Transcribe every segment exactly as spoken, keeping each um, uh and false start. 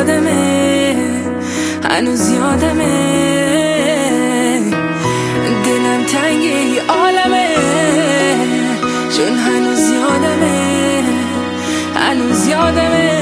یادمه، هنوز یادمه. دلم تنگ ای عالمه، چون هنوز یادمه، هنوز یادمه.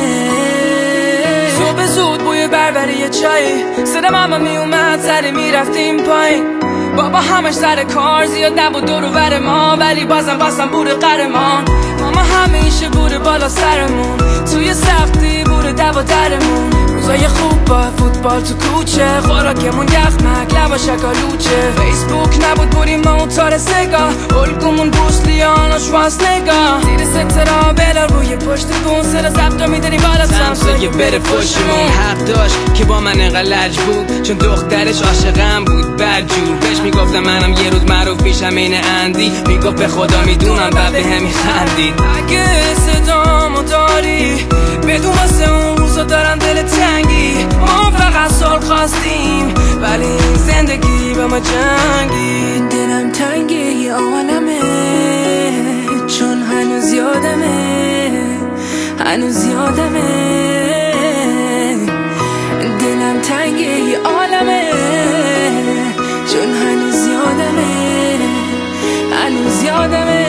صبح زود بوی بربری چای، صدا ماما می اومد سری می رفتیم پایین. بابا همش سر کار، زیاد نبود دور و بر ما، ولی بازم بازم بود قهرمان. ماما همیشه بود بالا سرمون، توی سختی بود دو درمون. روزای خوب با فوتبال تو کوچه، خوراکمون یخمک لبا شکالوچه. فیسبوک نبود بودیم موتار سگا، الگومون بوسلیان و شواز نگاه. زیر سترا بلا روی پشت گون، سر زبطا میدنی بالا سمسایه بره پشتمون. حق داشت که با من انقدر لج بود، چون دخترش عاشقم بود بدجور. بهش میگفتم منم یه روز معروف میشم این اندی، میگفت به خدا میدونم بعد به همی خندید. اگه صدامو داری بدون واسه اون روزا دارم دل تنگی. ما فقط سال خواستیم ولی این زندگی به ما جنگی. دلم تنگ ای عالمه، چون هنوز یادمه، هنوز یادمه. دلم تنگ ای عالمه، چون هنوز یادمه، هنوز یادمه.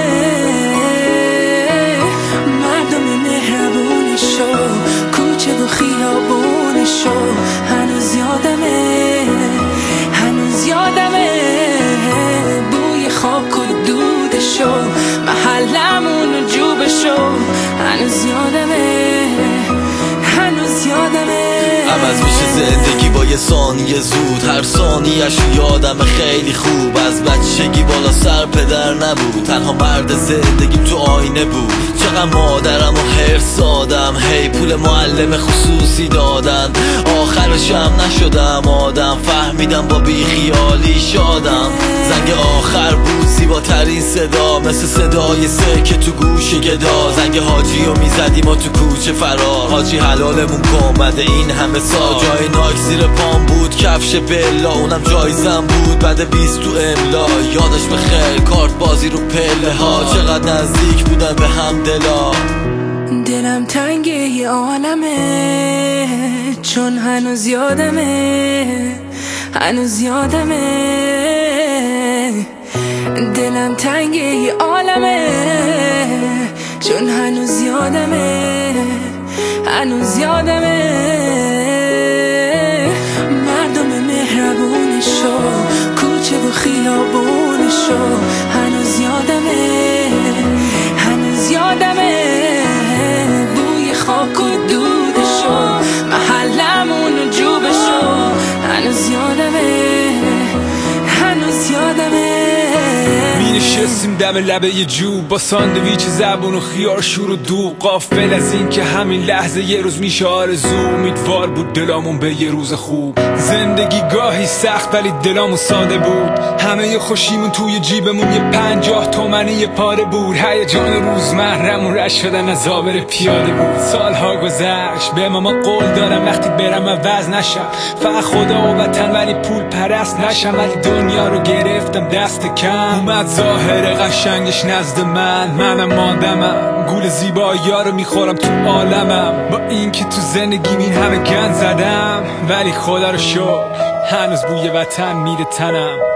مردم مهربونشو، کوچه و خیابونشو، هنوز یادمه، هنوز یادمه. بوی خاک و دودشو، محلمون و جوبشو، هنوز یادمه، هنوز یادمه. عوض میشه زندگی با یه ثانیه زود، هر ثانیه‌اش یادم خیلی خوب. از بچگی بالا سر پدر نبود، تنها مرد زندگیم تو آینه بود. چقدر مادرم و حرص دادم، هی پول معلم خصوصی دادن. آخرش هم نشدم آدم، فهمیدم با بیخیالی شادم. زنگ آخر بود زیباترین صدا، مثل صدای سکه تو گوش گدا. زنگ حاجی رو میزدیم و تو کوچه فرار، حاجی حلالمون کن بعد این همه سال. جای ناک زیر پام بود، کفش بلا اونم جایزم بود بعد بیست تو املا. یادش بخیر کارت بازی رو پله ها، چقدر نزدیک بودن به هم دلا. دلم تنگ ای عالمه، چون هنوز یادمه، هنوز یادمه. دلم تنگ ای عالمه، چون هنوز یادمه، هنوز یادمه. مردم مهربونشو، کوچه و خیابونشو، هنوز یادمه، هنوز یادمه. بوی خاک و دودشو، محلمون و جوبشو، هنوز یادمه، هنوز یادمه. می نشستیم دم لبه یه جوب، با ساندویچ زبون و خیار شور و دوغ. غافل از این که همین لحظه یه روز میشه آرزو. امیدوار بود دلامون به یه روز خوب. زندگی گاهی سخت ولی دلامون ساده بود. همه خوشیمون توی جیبمون یه پنجاه تومنی یه پاره بود. هیجان روزمرمون رشت شدن از آبر پیاده بود. سالها گذشت، به ماما قول دارم وقتی برم عوض نشم. فقط خدا و وطن ولی پول پرست نشم. ولی دنیا رو گرفتم دست کم، اومد ظاهر قشنگش نزد من. منم ماندمم، گول زیبایی ها رو میخورم تو عالمم. با این که تو زندگیم این همه گند زدم، ولی خدا رو شکر هنوز بوی وطن میره تنم.